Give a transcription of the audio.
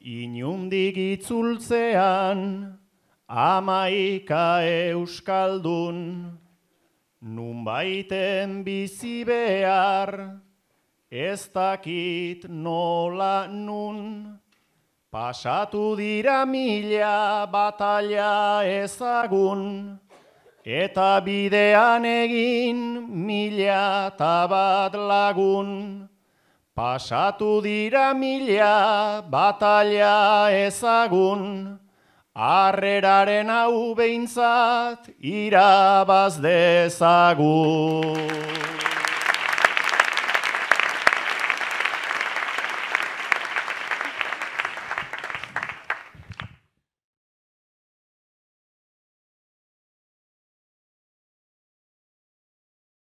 Inundik itzultzean, 11 euskaldun, nunbaiten bizi behar, ez dakit nola nun. Pasatu dira 1000 batalla ezagun, eta bidean egin 1001 lagun. Pasatu dira 1000 batalla ezagun, harreraren hau behintzat irabaz dezagun.